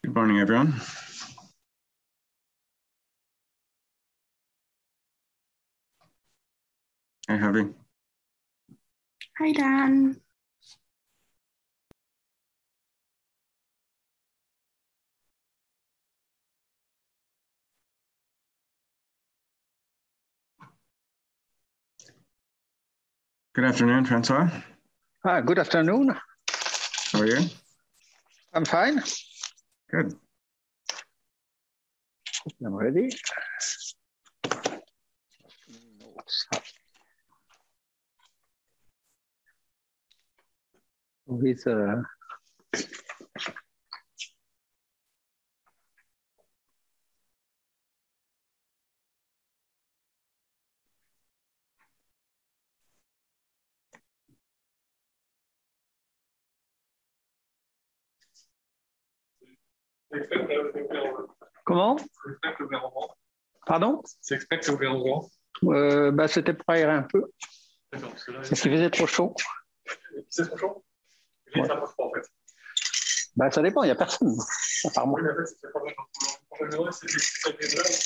Good morning, everyone. Hi, Harvey. Hi, Dan. Good afternoon, Francois. Hi, good afternoon. How are you? I'm fine. Good. I'm ready. With Comment? Pardon? C'est exprès que c'est ouvert au vent. C'était pour aérer un peu. Parce qu'il faisait trop chaud. C'est trop chaud? Ça marche pas en fait. Ça dépend, il n'y a personne. À part moi. Oui, mais en fait, c'est pas mal. En général, c'est ça vient là,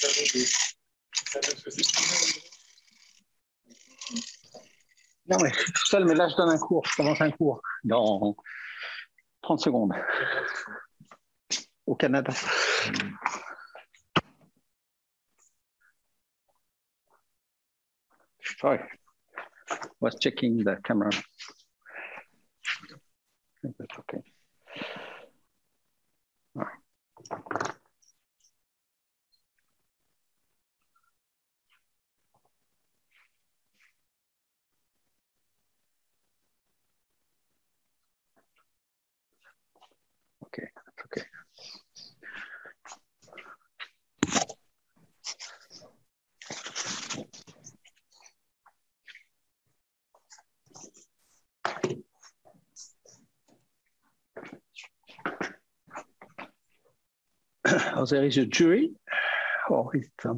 Non, mais je suis tout seul, mais là, je donne un cours. Je commence un cours dans 30 secondes. Au Canada. Sorry. Was checking the camera. I think that's okay. All right. Okay, that's okay. Oh, there is a jury, or is it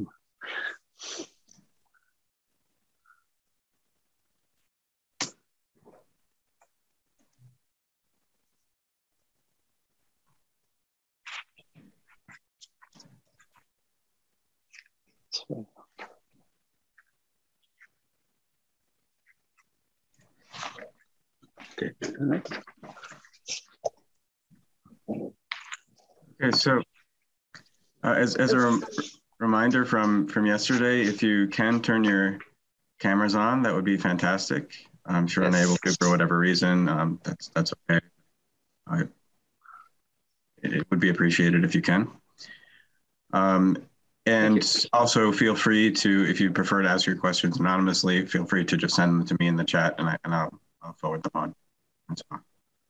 okay. Okay, so as a reminder from yesterday, if you can turn your cameras on, that would be fantastic. I'm sure Yes. unable to for whatever reason. That's okay. It would be appreciated if you can. And also feel free to, if you prefer to ask your questions anonymously, feel free to just send them to me in the chat, and I'll forward them on. That's fine.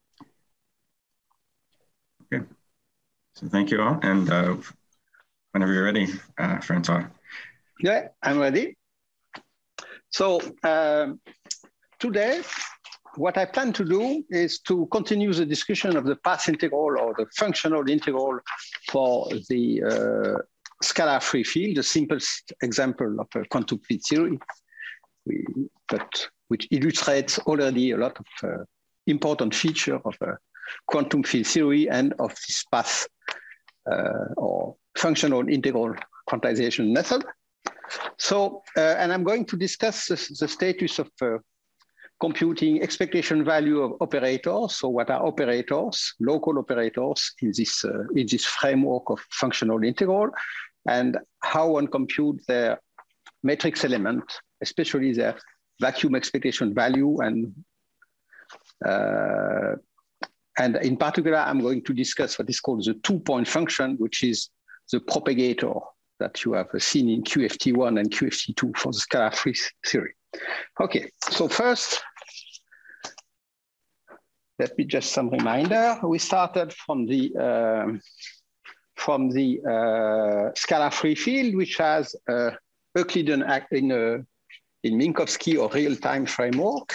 Okay. So thank you all, and whenever you're ready, Francois. Yeah, I'm ready. So today, what I plan to do is to continue the discussion of the path integral or the functional integral for the scalar free field, the simplest example of a quantum field theory, but which illustrates already a lot of important features of a quantum field theory and of this path or functional integral quantization method. So, and I'm going to discuss the status of computing expectation value of operators. So what are operators, local operators in this framework of functional integral, and how one compute their matrix element, especially their vacuum expectation value. And in particular, I'm going to discuss what is called the two-point function, which is the propagator that you have seen in QFT1 and QFT2 for the scalar free theory. Okay, so first, let me just some reminder. We started from the scalar free field, which has Euclidean in Minkowski or real-time framework,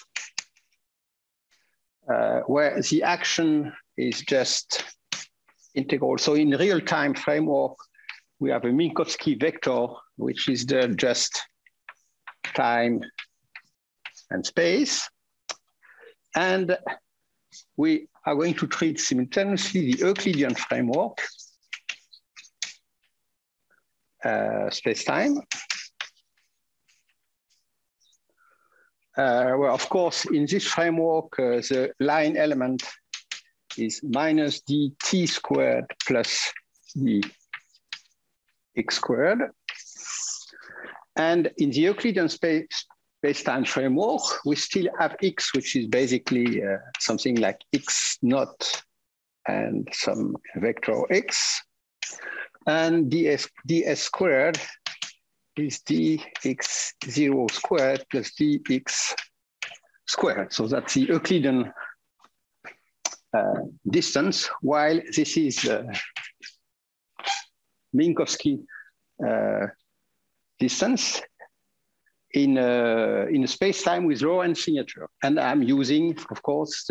where the action is just integral. So in real-time framework, we have a Minkowski vector, which is the just time and space. And we are going to treat simultaneously the Euclidean framework, space-time, well, of course, in this framework, the line element is minus dt squared plus the x squared. And in the Euclidean space-time framework, we still have x, which is basically something like x naught and some vector x. And ds squared is dx0 squared plus dx squared. So that's the Euclidean distance, while this is Minkowski distance in a space-time with Lorentz signature. And I'm using, of course,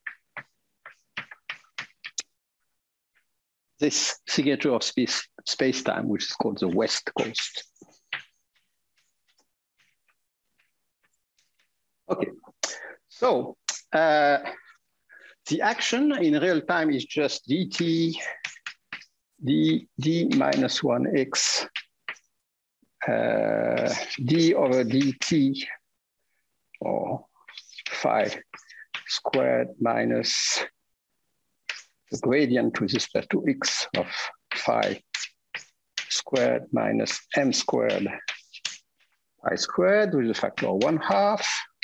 this signature of space-time, which is called the West Coast. Okay, so the action in real time is just dt d minus 1x d over dt or phi squared minus the gradient with respect to x of phi squared minus m squared I squared with a factor of 1/2.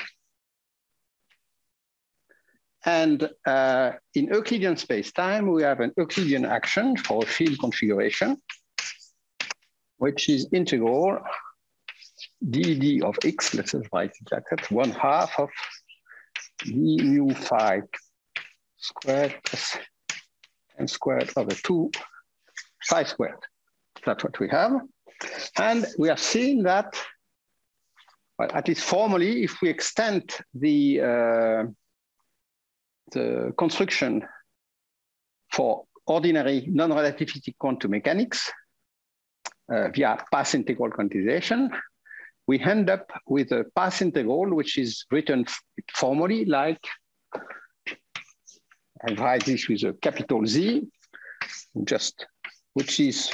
And in Euclidean space-time, we have an Euclidean action for a field configuration, which is integral dd of x, let's just write it like that, 1/2 of d mu phi squared plus m squared over 2 phi squared. That's what we have. And we have seen that, well, at least formally, if we extend the construction for ordinary non-relativistic quantum mechanics via path integral quantization, we end up with a path integral which is written formally like, I'll write this with a capital Z, just which is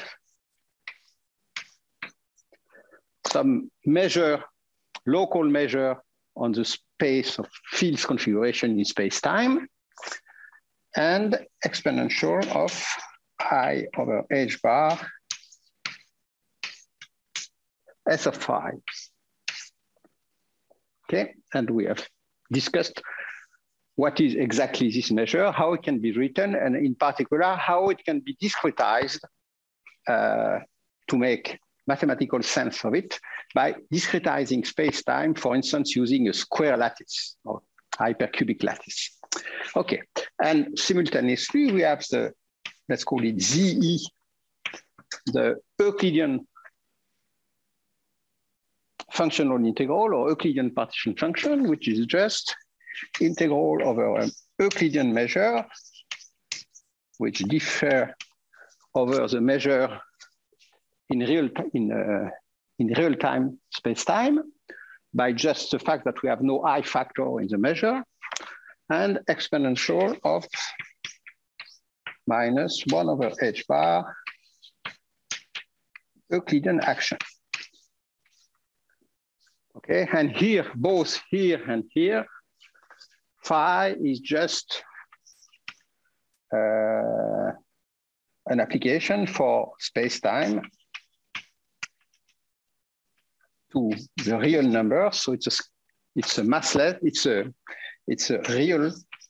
some measure, local measure on the space of fields configuration in space-time, and exponential of I over h bar S of phi. Okay, and we have discussed what is exactly this measure, how it can be written, and in particular, how it can be discretized to make mathematical sense of it by discretizing space-time, for instance, using a square lattice or hypercubic lattice. Okay, and simultaneously, we have the, let's call it ZE, the Euclidean functional integral or Euclidean partition function, which is just integral over an Euclidean measure, which differ over the measure in real time space-time by just the fact that we have no I factor in the measure, and exponential of minus 1 over h bar Euclidean action. Okay, and here, both here and here, phi is just an application for space-time to the real number. So it's a massless, it's a real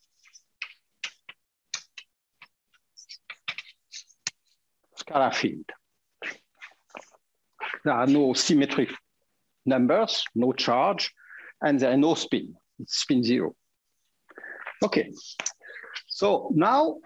scalar field. There are no symmetric numbers, no charge, and there are no spin. It's spin 0. Okay, so now,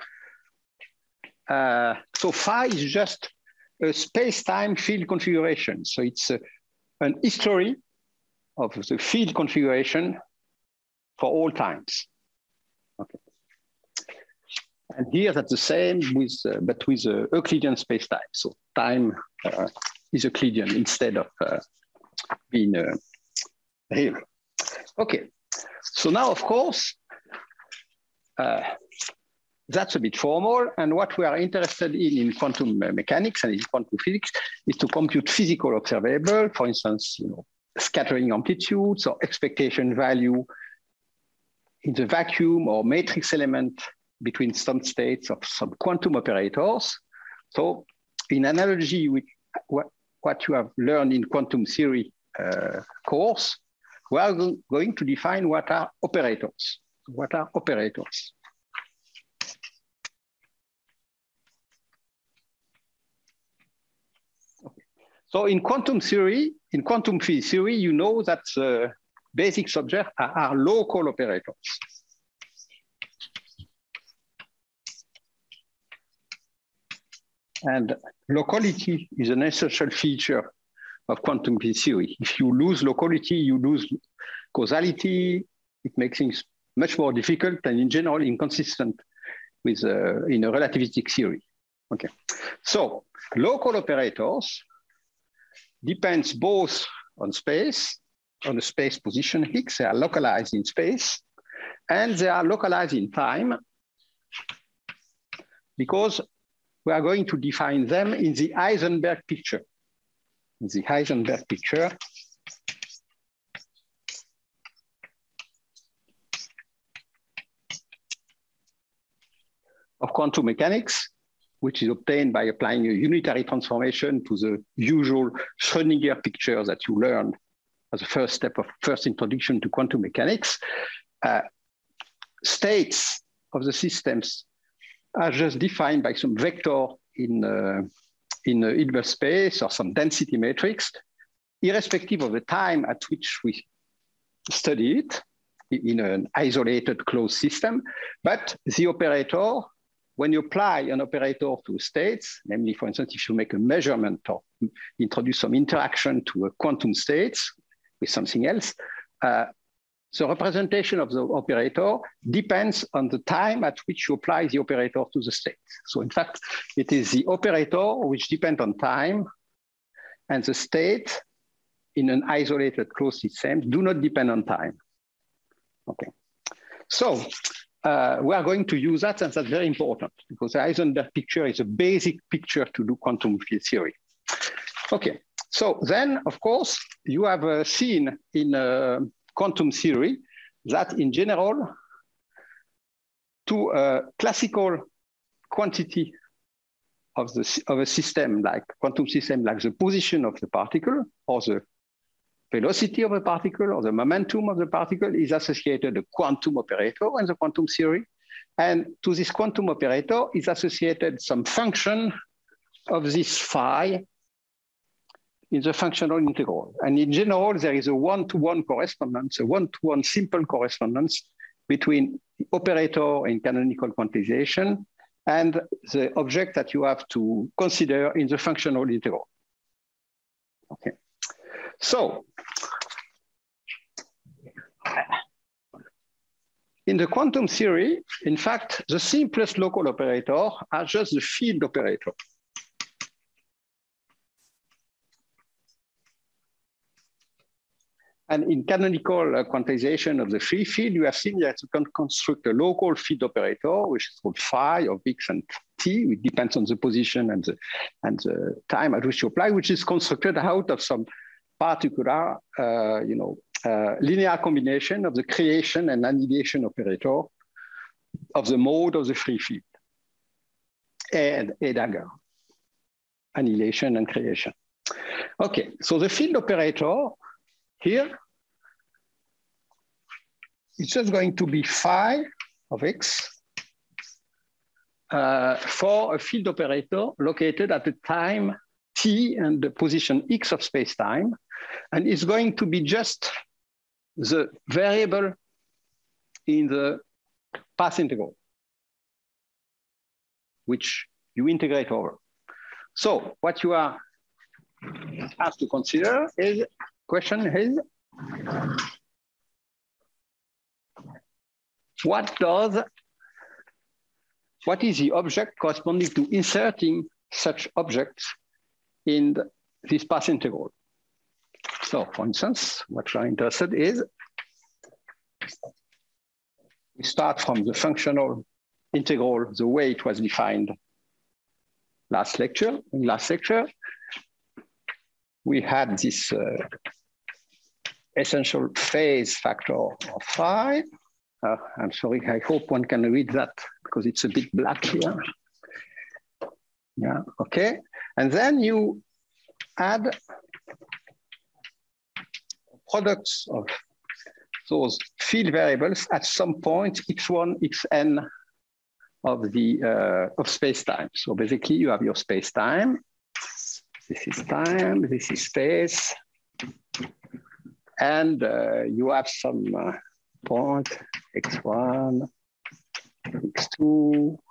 so phi is just a space-time field configuration. So it's an history of the field configuration for all times. Okay, and here that's the same with, but with Euclidean space-time. So time is Euclidean instead of being real. Okay, so now of course, that's a bit formal. And what we are interested in quantum mechanics and in quantum physics is to compute physical observable, for instance, scattering amplitudes or expectation value in the vacuum or matrix element between some states of some quantum operators. So in analogy with what you have learned in quantum theory course, we are going to define what are operators. What are operators? Okay. So in quantum theory, in quantum field theory, you know that the basic subjects are local operators. And locality is an essential feature of quantum field theory. If you lose locality, you lose causality. It makes things much more difficult and in general inconsistent with in a relativistic theory. Okay, so local operators depends both on space, on the space position Higgs. They are localized in space, and they are localized in time because we are going to define them in the Heisenberg picture. In the Heisenberg picture, of quantum mechanics, which is obtained by applying a unitary transformation to the usual Schrödinger picture that you learned as a first step of first introduction to quantum mechanics. States of the systems are just defined by some vector in Hilbert space or some density matrix, irrespective of the time at which we study it in an isolated closed system. But the operator, when you apply an operator to states, namely, for instance, if you make a measurement or introduce some interaction to a quantum states with something else, the representation of the operator depends on the time at which you apply the operator to the state. So in fact, it is the operator which depends on time, and the state in an isolated closed system do not depend on time. Okay, so we are going to use that, and that's very important because the Heisenberg picture is a basic picture to do quantum field theory. Okay, so then, of course, you have seen in quantum theory that in general, to a classical quantity of a system like quantum system, like the position of the particle or the velocity of the particle or the momentum of the particle is associated a quantum operator in the quantum theory. And to this quantum operator is associated some function of this phi in the functional integral. And in general, there is a one-to-one correspondence, a one-to-one simple correspondence between the operator in canonical quantization and the object that you have to consider in the functional integral. Okay, so in the quantum theory, in fact, the simplest local operator are just the field operator. And in canonical quantization of the free field, you have seen that you can construct a local field operator, which is called phi of x and t, which depends on the position and the time at which you apply, which is constructed out of some particular linear combination of the creation and annihilation operator of the mode of the free field, and a dagger, annihilation and creation. Okay, so the field operator here, it's just going to be phi of x for a field operator located at the time t and the position x of space-time. And it's going to be just the variable in the path integral, which you integrate over. So what you are asked to consider is, question is, what is the object corresponding to inserting such objects in this path integral? So for instance, what we are interested is, we start from the functional integral the way it was defined last lecture. In last lecture, we had this essential phase factor of phi. I'm sorry, I hope one can read that because it's a bit black here. Yeah, okay. And then you add products of those field variables at some point, x1, xn of the of space-time. So basically you have your space-time. This is time, this is space. And you have some point, x1, x2,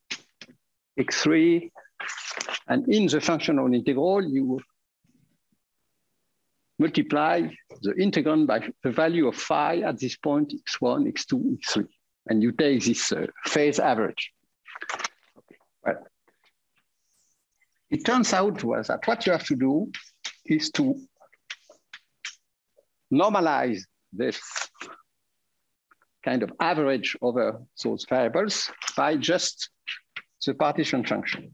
x3. And in the functional integral, you multiply the integrand by the value of phi at this point, x1, x2, x3. And you take this phase average. Okay. Well, it turns out that what you have to do is to normalize this kind of average over those variables by just the partition function.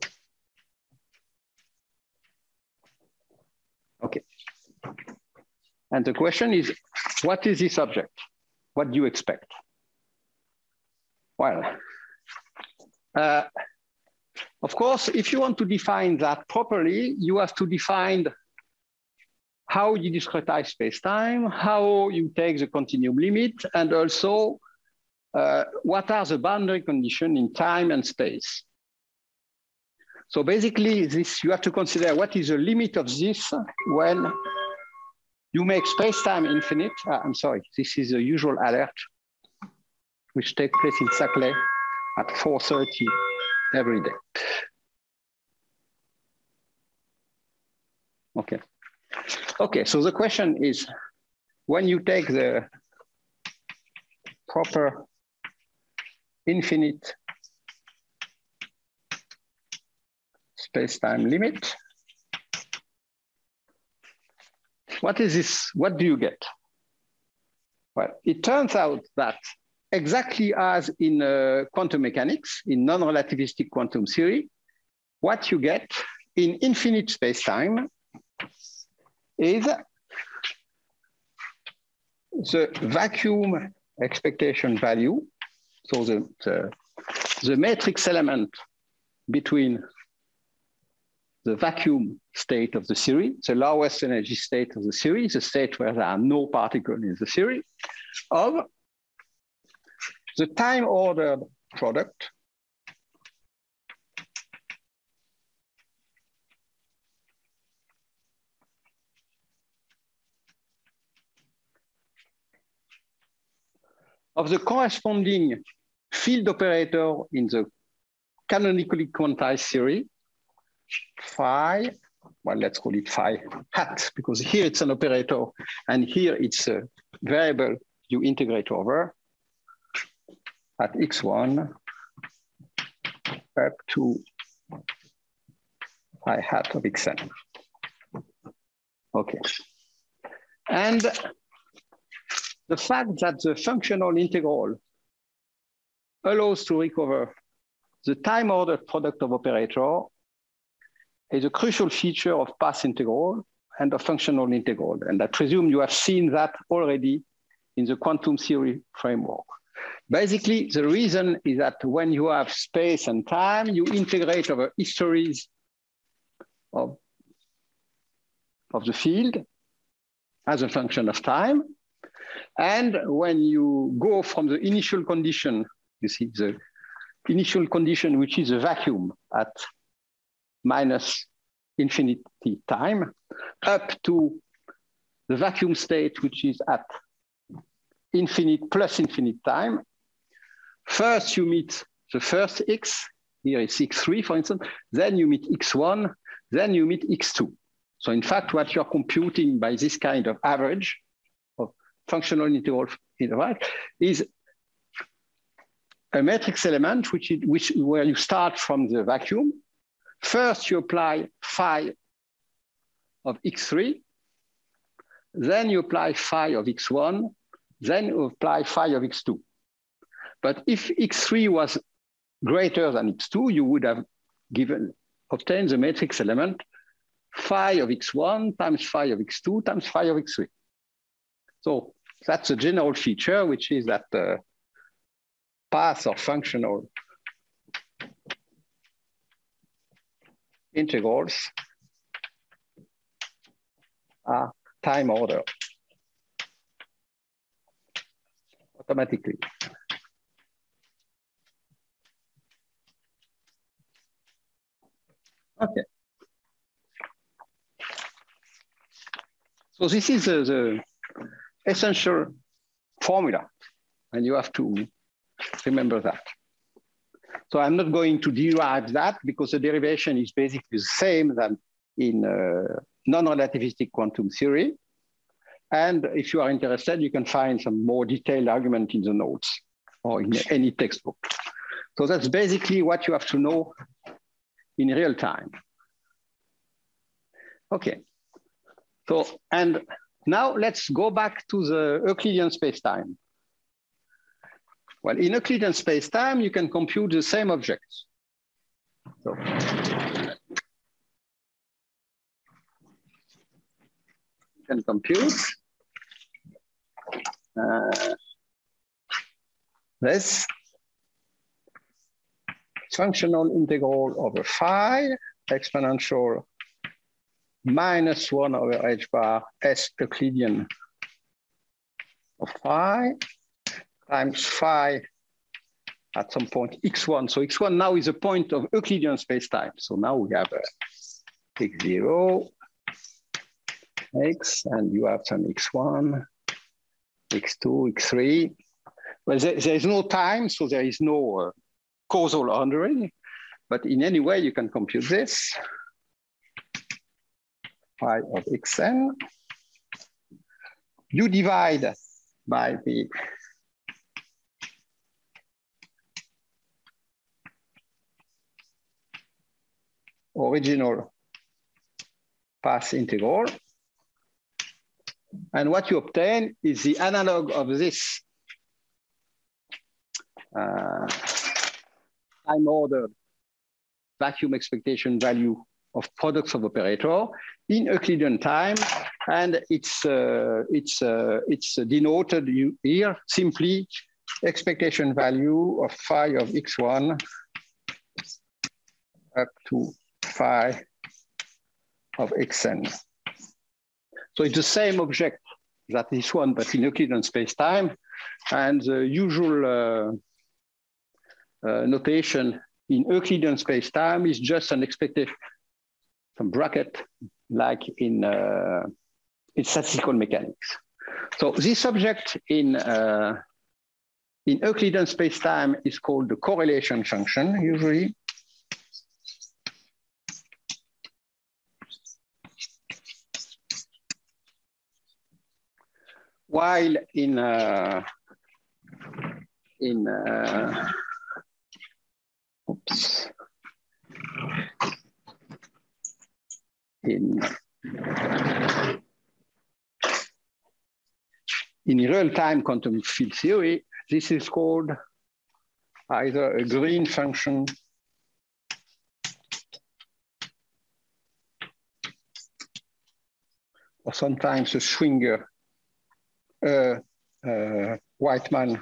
Okay. And the question is, what is this object? What do you expect? Well, of course, if you want to define that properly, you have to define how you discretize space-time, how you take the continuum limit, and also what are the boundary conditions in time and space. So basically, this you have to consider what is the limit of this when you make space-time infinite. I'm sorry, this is the usual alert, which takes place in Saclay at 4:30 every day. Okay. Okay, so the question is, when you take the proper infinite space-time limit, what is this? What do you get? Well, it turns out that exactly as in quantum mechanics, in non-relativistic quantum theory, what you get in infinite space-time is the vacuum expectation value. So the matrix element between the vacuum state of the theory, the lowest energy state of the theory, the state where there are no particles in the theory, of the time-ordered product of the corresponding field operator in the canonically quantized theory, phi, well, let's call it phi hat, because here it's an operator and here it's a variable you integrate over at x1 up to phi hat of xn. Okay. And the fact that the functional integral allows to recover the time-ordered product of operator is a crucial feature of path integral and of functional integral. And I presume you have seen that already in the quantum theory framework. Basically, the reason is that when you have space and time, you integrate over histories of the field as a function of time. And when you go from the initial condition, you see the initial condition, which is a vacuum at minus infinity time, up to the vacuum state, which is at infinite plus infinite time. First, you meet the first x, here is x3, for instance, then you meet x1, then you meet x2. So in fact, what you're computing by this kind of average of functional integral is a matrix element where you start from the vacuum. First, you apply phi of x3, then you apply phi of x1, then you apply phi of x2. But if x3 was greater than x2, you would have obtained the matrix element phi of x1 times phi of x2 times phi of x3. So that's a general feature, which is that the paths or functional integrals are time order automatically. Okay. So this is the essential formula, and you have to remember that. So I'm not going to derive that because the derivation is basically the same than in non-relativistic quantum theory. And if you are interested, you can find some more detailed argument in the notes or in any textbook. So that's basically what you have to know in real time. Okay. So, and now let's go back to the Euclidean spacetime. Well, in Euclidean spacetime, you can compute the same objects. So, you can compute this functional integral over phi exponential -1 over h bar s Euclidean of phi times phi at some point x1. So x1 now is a point of Euclidean spacetime. So now we have x0, x, and you have some x1, x2, x3. Well, there is no time, so there is no causal ordering, but in any way you can compute this. Phi of xn. You divide by the original path integral. And what you obtain is the analog of this time ordered vacuum expectation value of products of operator in Euclidean time, and it's denoted here simply expectation value of phi of x1 up to phi of xn. So it's the same object that this one, but in Euclidean spacetime, and the usual notation in Euclidean spacetime is just an expectation, some bracket, like in statistical mechanics. So this object in Euclidean spacetime is called the correlation function, usually. While in real-time quantum field theory, this is called either a green function or sometimes a Schwinger Whiteman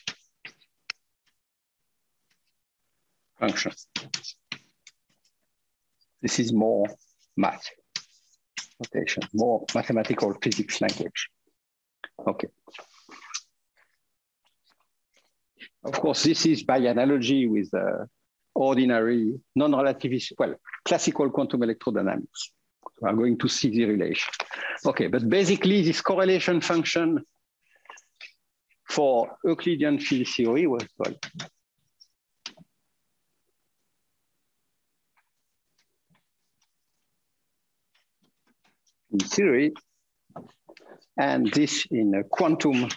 function. This is more math notation, more mathematical physics language. Okay. Of course, this is by analogy with ordinary non-relativist, well, classical quantum electrodynamics. We are going to see the relation. Okay, but basically this correlation function for Euclidean field theory was, well, in theory, and this in a quantum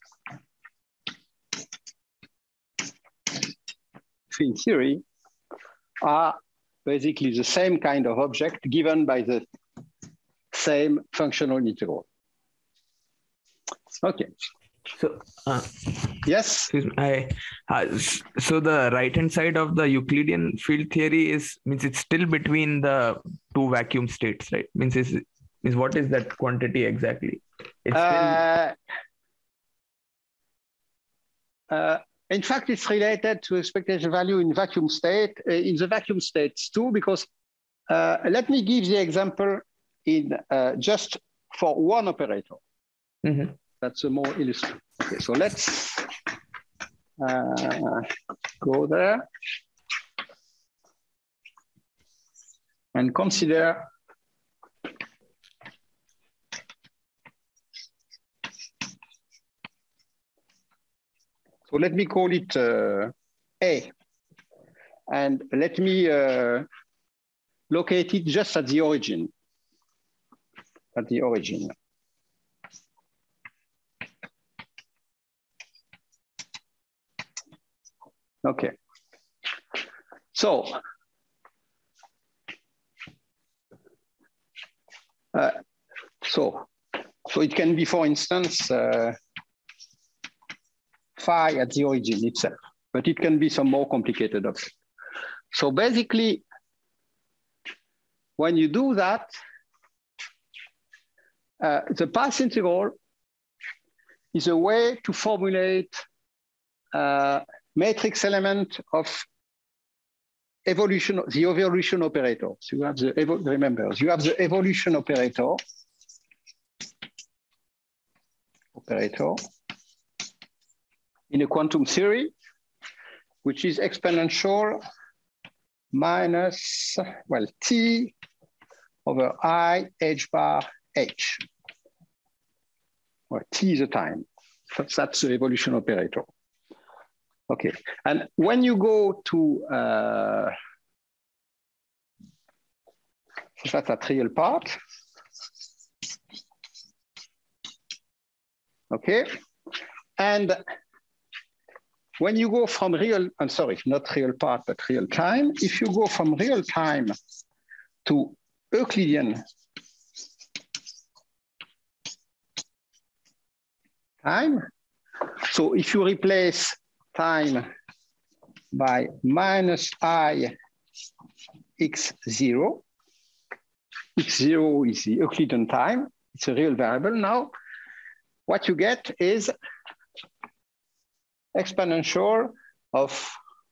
field theory are basically the same kind of object given by the same functional integral. Okay, So, Yes. excuse me, so the right-hand side of the Euclidean field theory means it's still between the two vacuum states, right? Means what is that quantity exactly? It's in fact, it's related to expectation value in vacuum state, in the vacuum states too, because let me give the example in just for one operator. Mm-hmm. That's a more illustrative. Okay, so let's go there and consider so let me call it A, and let me locate it just at the origin. Okay. So it can be, for instance, phi at the origin itself, but it can be some more complicated object. So basically, when you do that, the path integral is a way to formulate matrix element of evolution, the evolution operator. So you have the, remember, you have the evolution operator in a quantum theory, which is exponential minus, well, t over I h bar h, where t is the time. That's the evolution operator. Okay, and when you go to, that's that real part. Okay, and when you go from real, I'm sorry, not real part, but real time, if you go from real time to Euclidean time, so if you replace time by minus I x0, x0 is the Euclidean time, it's a real variable now, what you get is exponential of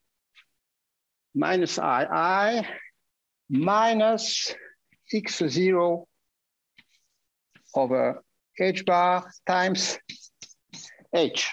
minus I minus x0 over h bar times h.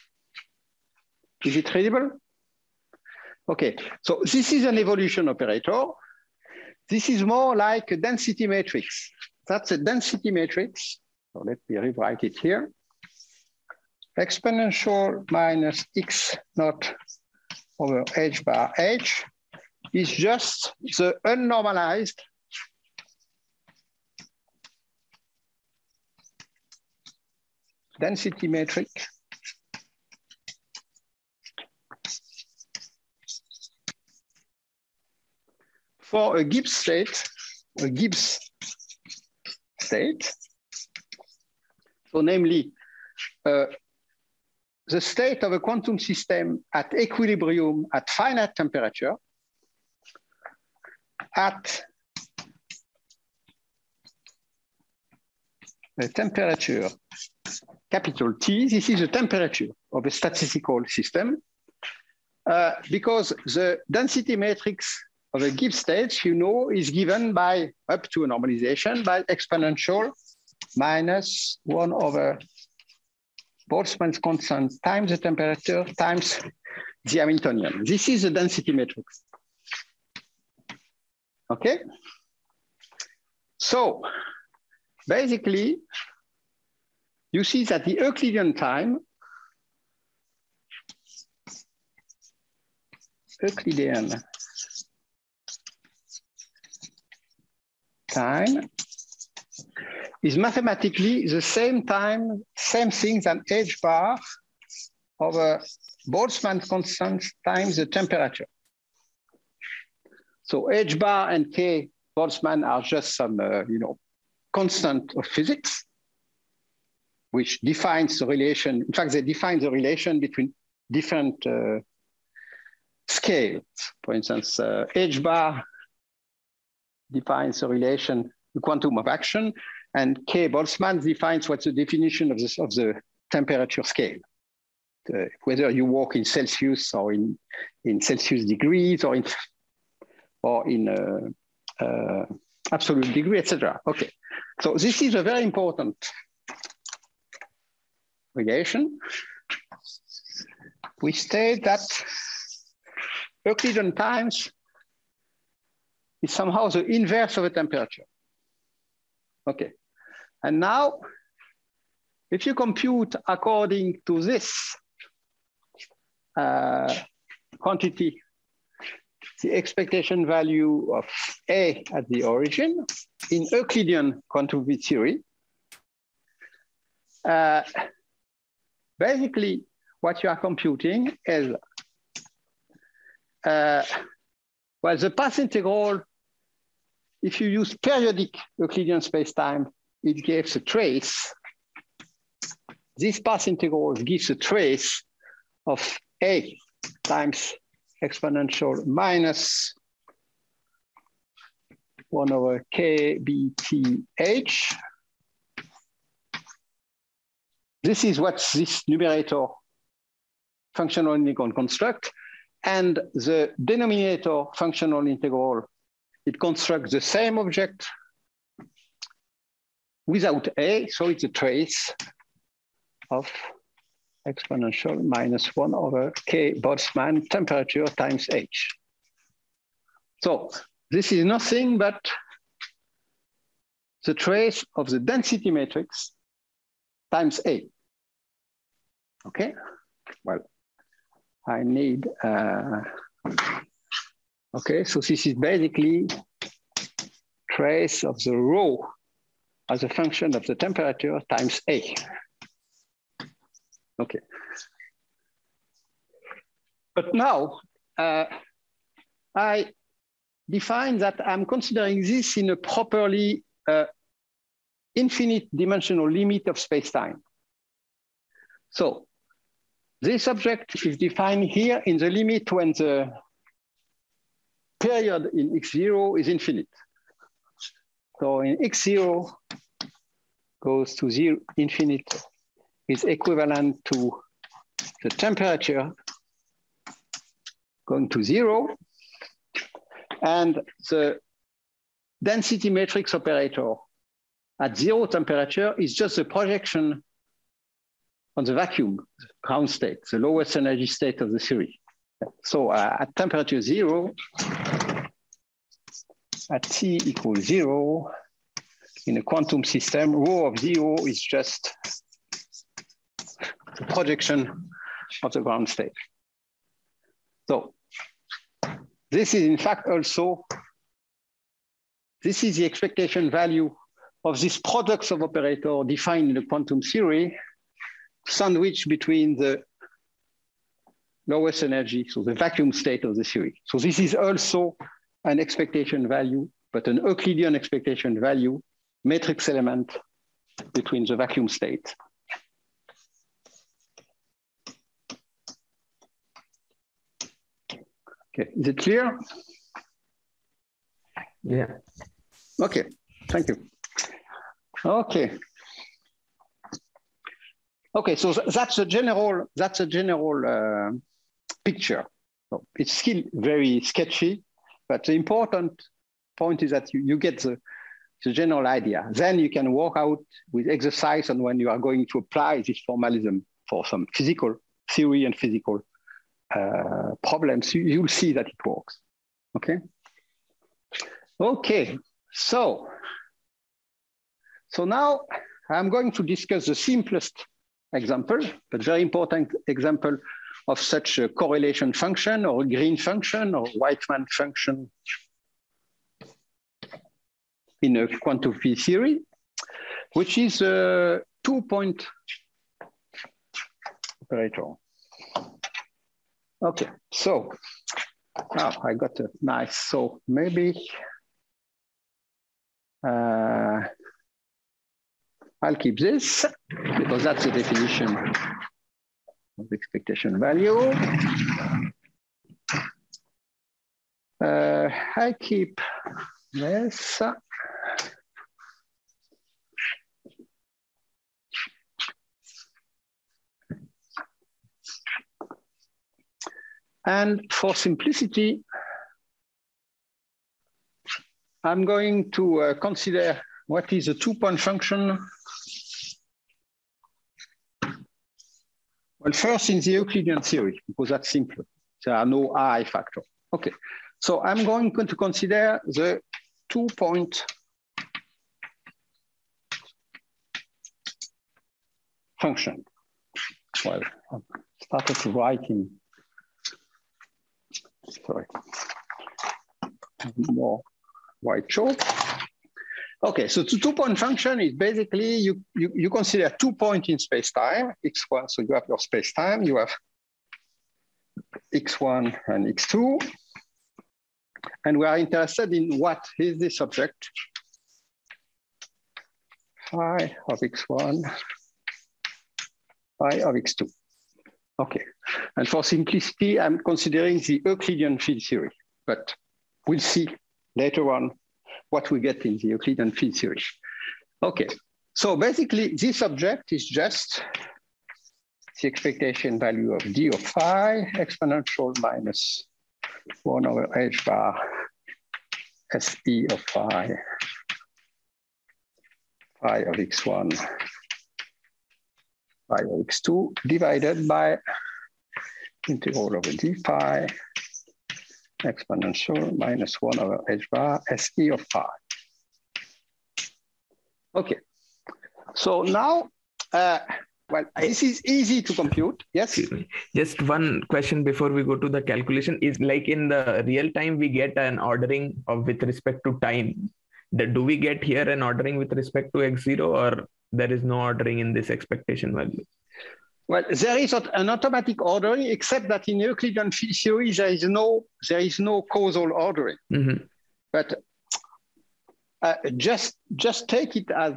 Is it readable? Okay, so this is an evolution operator. This is more like a density matrix. That's a density matrix. So let me rewrite it here. Exponential minus x naught over h bar h is just the unnormalized density matrix for a Gibbs state, So namely, the state of a quantum system at equilibrium at finite temperature at a temperature capital T. This is the temperature of a statistical system because the density matrix of a Gibbs state, you know, is given by up to a normalization by exponential minus 1 over Boltzmann's constant times the temperature times the Hamiltonian. This is the density matrix. Okay? So basically, you see that the Euclidean time is mathematically the same time, same thing than h bar over Boltzmann constant times the temperature. So h bar and k Boltzmann are just some, constant of physics. which defines the relation. In fact, they define the relation between different scales. For instance, H bar defines the relation, the quantum of action, and K. Boltzmann defines what's the definition of the temperature scale. Whether you work in Celsius or in Celsius degrees or in absolute degree, etc. Okay, so this is a very important relation. We state that Euclidean times is somehow the inverse of a temperature. Okay, and now if you compute according to this quantity, the expectation value of A at the origin in Euclidean quantum field theory, basically what you are computing is, well, the path integral, if you use periodic Euclidean spacetime, it gives a trace. This path integral gives a trace of A times exponential minus 1 over kBTH. This is what this numerator functional integral construct, and the denominator functional integral, it constructs the same object without A, so it's a trace of exponential minus 1 over K Boltzmann temperature times H. So this is nothing but the trace of the density matrix times A. Okay, well, I need, okay, so this is basically trace of the rho as a function of the temperature times A. Okay. But now I define that I'm considering this in a properly infinite dimensional limit of space-time. So this object is defined here in the limit when the period in x0 is infinite. So in x0 goes to 0, infinite is equivalent to the temperature going to 0, and the density matrix operator at 0 temperature is just a projection on the vacuum, ground state, the lowest energy state of the theory. So at temperature 0, at T equals 0, in a quantum system, rho of 0 is just the projection of the ground state. So this is in fact also, this is the expectation value of these products of operator defined in the quantum theory, sandwiched between the lowest energy, so the vacuum state of the theory. So this is also an expectation value, but an Euclidean expectation value, matrix element between the vacuum state. Okay, is it clear? Yeah. Okay, thank you. Okay. Okay, so that's a general picture. So it's still very sketchy, but the important point is that you get the general idea. Then you can work out with exercise on when you are going to apply this formalism for some physical theory and physical problems. You'll see that it works. Okay. Okay. So now I'm going to discuss the simplest example, but very important example of such a correlation function or a Green function or Weizmann function in a quantum field theory, which is a 2-point operator. Okay, so now I got a nice, so maybe I'll keep this because that's the definition of expectation value. I keep this. And for simplicity, I'm going to consider what is a two-point function. Well, first in the Euclidean theory, because that's simple. There are no I factors. Okay, so I'm going to consider the two-point function. Well, I started to write in, sorry, more white chalk. Okay, so the two-point function is basically you consider 2 points in space-time, x1, so you have your space-time, you have x1 and x2, and we are interested in what is this object, phi of x1, phi of x2. Okay, and for simplicity, I'm considering the Euclidean field theory, but we'll see later on what we get in the Euclidean field theory. Okay, so basically this object is just the expectation value of d of phi exponential minus 1 over h bar se of phi of x1, phi of x2 divided by integral over d phi exponential minus 1 over h bar se of phi. Okay, so now, well, this is easy to compute. Yes? Excuse me. Just one question before we go to the calculation is like in the real time, we get an ordering of with respect to time. Do we get here an ordering with respect to x0 or there is no ordering in this expectation value? Well, there is an automatic ordering, except that in Euclidean field theory, there is no causal ordering. Mm-hmm. But just take it as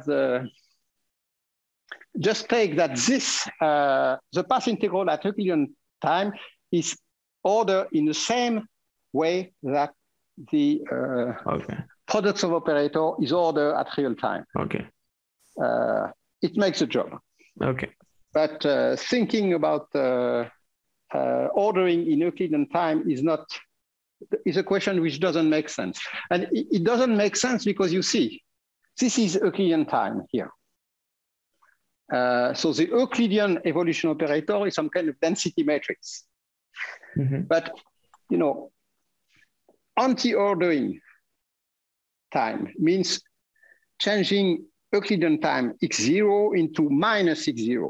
just take that this the path integral at Euclidean time is ordered in the same way that the products of operator is ordered at real time. Okay. It makes a job. Okay. But thinking about ordering in Euclidean time is a question which doesn't make sense. And it doesn't make sense because you see, this is Euclidean time here. So the Euclidean evolution operator is some kind of density matrix. Mm-hmm. But, you know, anti-ordering time means changing Euclidean time x0 into minus x0.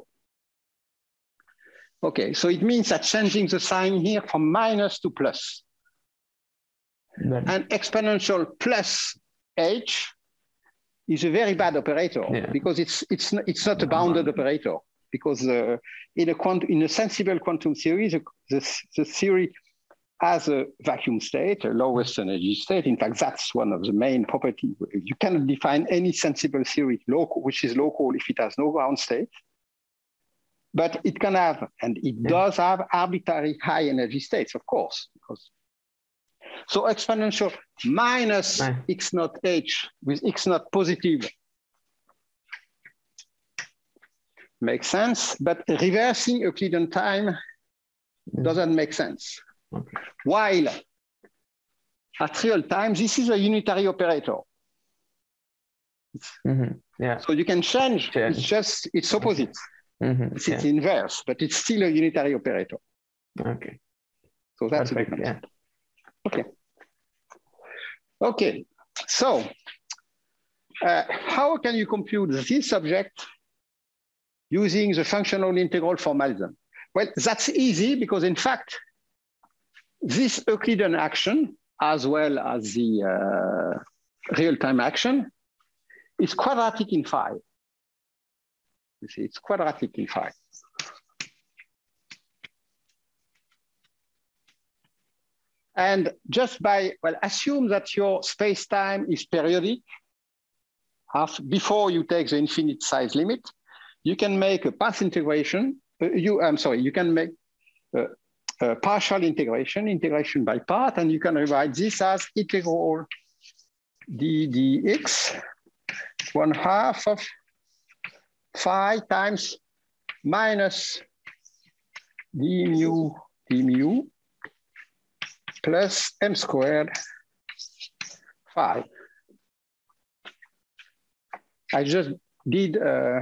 Okay, so it means that changing the sign here from minus to plus. And exponential plus h is a very bad operator because it's not a bounded operator, because in a sensible quantum theory, the theory has a vacuum state, a lowest energy state. In fact, that's one of the main properties. You cannot define any sensible theory which is local if it has no ground state. But it can have, and it does have, arbitrary high energy states, of course. So exponential minus x naught h with x naught positive makes sense, but reversing Euclidean time doesn't make sense. Okay. While at real time, this is a unitary operator. Mm-hmm. Yeah. So you can change. It's opposite. Mm-hmm. It's inverse, but it's still a unitary operator. Okay. So that's the difference. Yeah. Okay. Okay. So how can you compute this object using the functional integral formalism? Well, that's easy because in fact, this Euclidean action, as well as the real-time action, is quadratic in phi. You see, it's quadratic in phi. And just by, well, assume that your space-time is periodic, before you take the infinite size limit, you can make a path integration. You can make a partial integration by part, and you can rewrite this as integral d dx 1/2 of phi times minus d mu plus m squared phi. I just did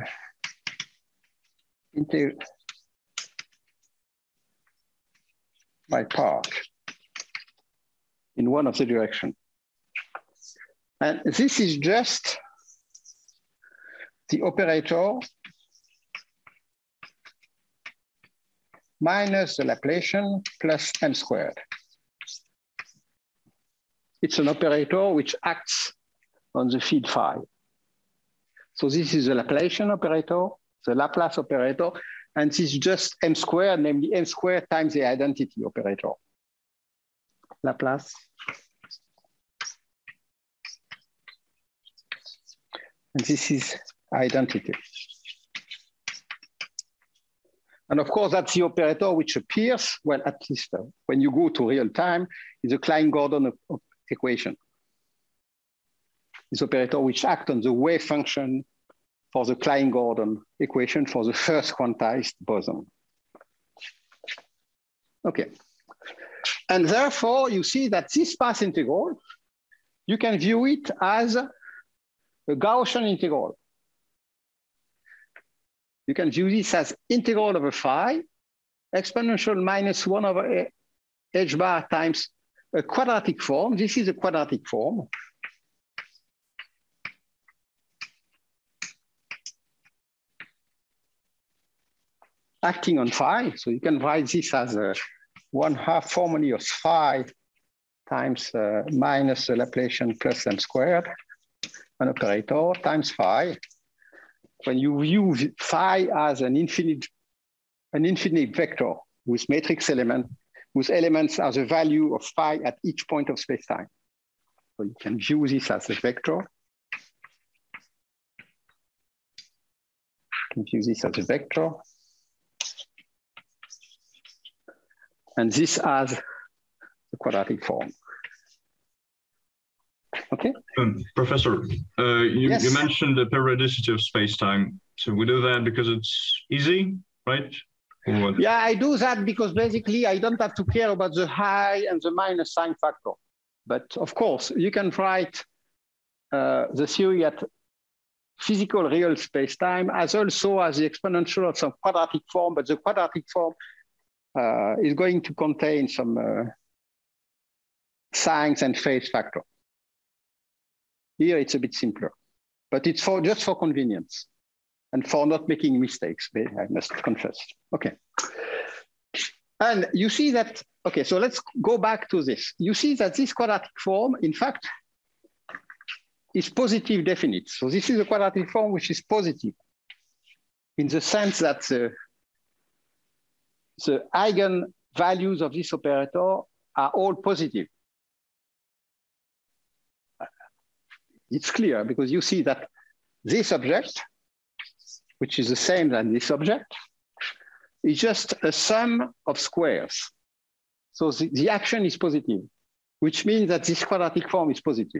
by part in one of the direction. And this is just the operator minus the Laplacian plus m squared. It's an operator which acts on the field phi. So this is the Laplacian operator, the Laplace operator, and this is just m squared, namely m squared times the identity operator. Laplace. And this is identity. And of course, that's the operator which appears, well, at least when you go to real time, is a Klein-Gordon equation. This operator which acts on the wave function for the Klein-Gordon equation for the first quantized boson. Okay. And therefore, you see that this path integral, you can view it as a Gaussian integral. You can view this as integral over phi, exponential minus 1 over h bar times a quadratic form. This is a quadratic form. Acting on phi, so you can write this as a 1/2 formally of phi times minus the Laplacian plus m squared, an operator times phi. When you view phi as an infinite vector with matrix element, whose elements are the value of phi at each point of space-time. So you can view this as a vector. You can view this as a vector. And this as the quadratic form. Okay. Professor, Yes. you mentioned the periodicity of space-time. So we do that because it's easy, right? Or what? Yeah, I do that because basically I don't have to care about the high and the minus sign factor. But of course, you can write the theory at physical real space-time as also as the exponential of some quadratic form, but the quadratic form is going to contain some signs and phase factor. Here it's a bit simpler, but it's just for convenience and for not making mistakes, I must confess. Okay. And you see that, okay, so let's go back to this. You see that this quadratic form, in fact, is positive definite. So this is a quadratic form which is positive in the sense that the eigenvalues of this operator are all positive. It's clear because you see that this object, which is the same as this object, is just a sum of squares. So the action is positive, which means that this quadratic form is positive.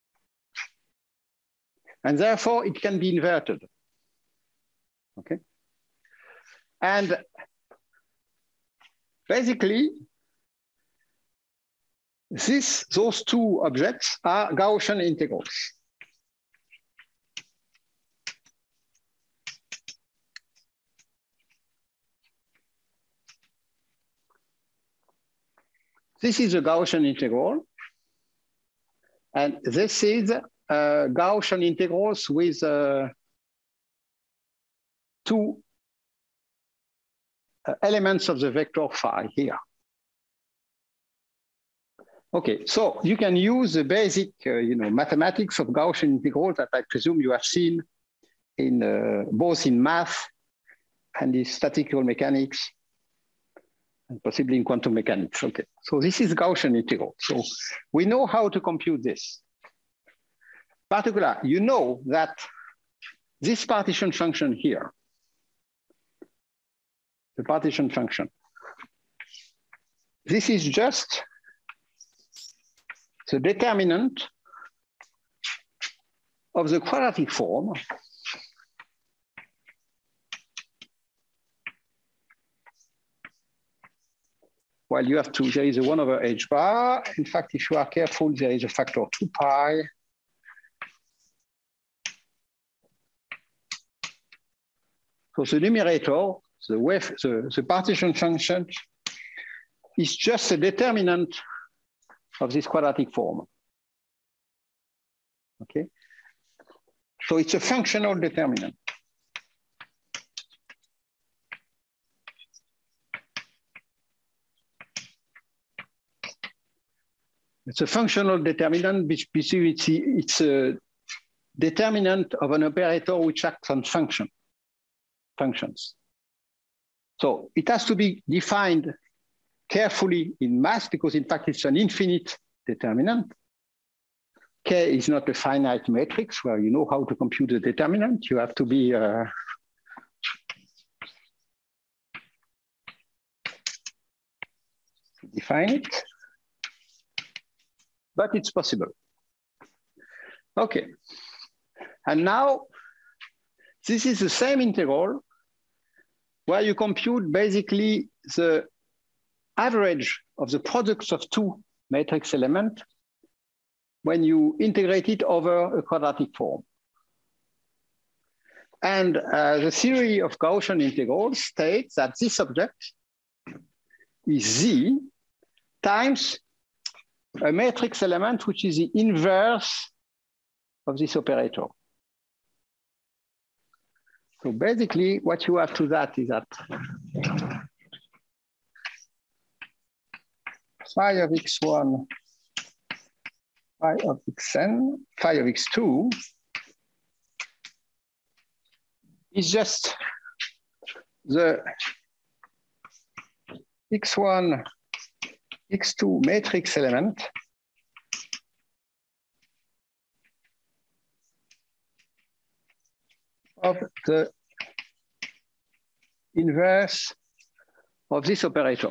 And therefore, it can be inverted. Okay. And basically, those two objects are Gaussian integrals. This is a Gaussian integral. And this is Gaussian integrals with two elements of the vector phi here. Okay, so you can use the basic mathematics of Gaussian integrals that I presume you have seen in both in math and in statistical mechanics, and possibly in quantum mechanics. Okay, so this is Gaussian integral. So we know how to compute this. particular, you know that this partition function here, the partition function, this is just the determinant of the quadratic form while you have to, there is a 1 over h bar. In fact, if you are careful, there is a factor 2 pi. So the numerator, the partition function is just a determinant of this quadratic form. Okay, so it's a functional determinant. It's a functional determinant which it's a determinant of an operator which acts on functions. So it has to be defined carefully in math because in fact it's an infinite determinant. K is not a finite matrix where you know how to compute the determinant. You have to be define it, but it's possible. Okay, and now this is the same integral where you compute basically the average of the products of two matrix elements when you integrate it over a quadratic form. And the theory of Gaussian integrals states that this object is Z times a matrix element which is the inverse of this operator. So basically what you have to that is that phi of x1, phi of xn, phi of x2 is just the x1, x2 matrix element of the inverse of this operator.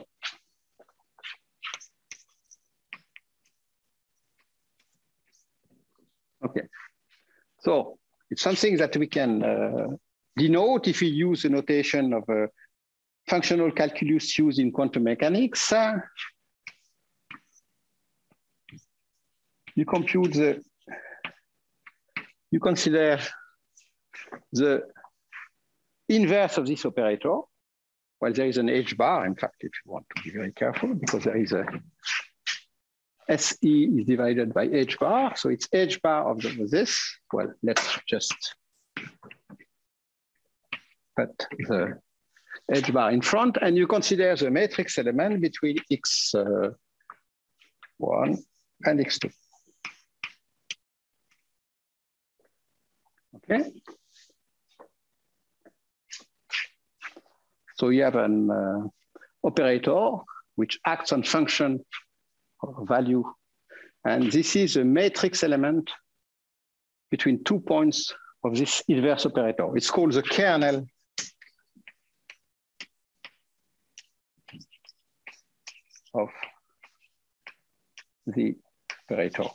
Okay, so it's something that we can denote if we use the notation of a functional calculus used in quantum mechanics. You compute the, you consider the inverse of this operator. Well, there is an h bar, in fact, if you want to be very careful, because there is a SE is divided by h bar. So it's h bar of this. Well, let's just put the h bar in front, and you consider the matrix element between x1 and x2. Okay. So you have an operator which acts on function or value. And this is a matrix element between 2 points of this inverse operator. It's called the kernel of the operator.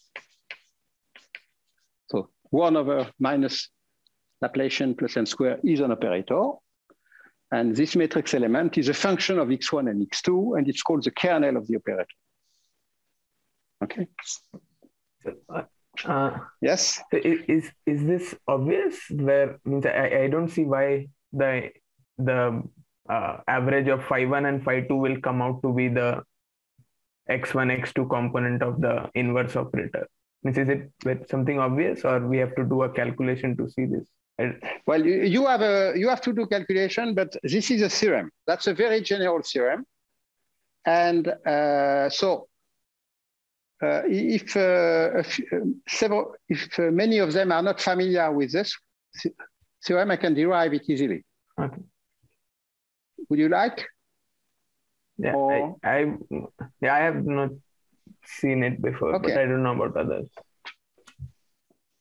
So 1 over minus Laplacian plus n square is an operator. And this matrix element is a function of x1 and x2, and it's called the kernel of the operator. Okay. Yes. Is this obvious? Where I don't see why the average of phi1 and phi2 will come out to be the x1, x2 component of the inverse operator. Is it something obvious, or we have to do a calculation to see this? Well, you have to do calculation, but this is a theorem. That's a very general theorem. And if many of them are not familiar with this theorem, I can derive it easily. Okay. Would you like? Yeah, or... I have not seen it before, okay. But I don't know about others.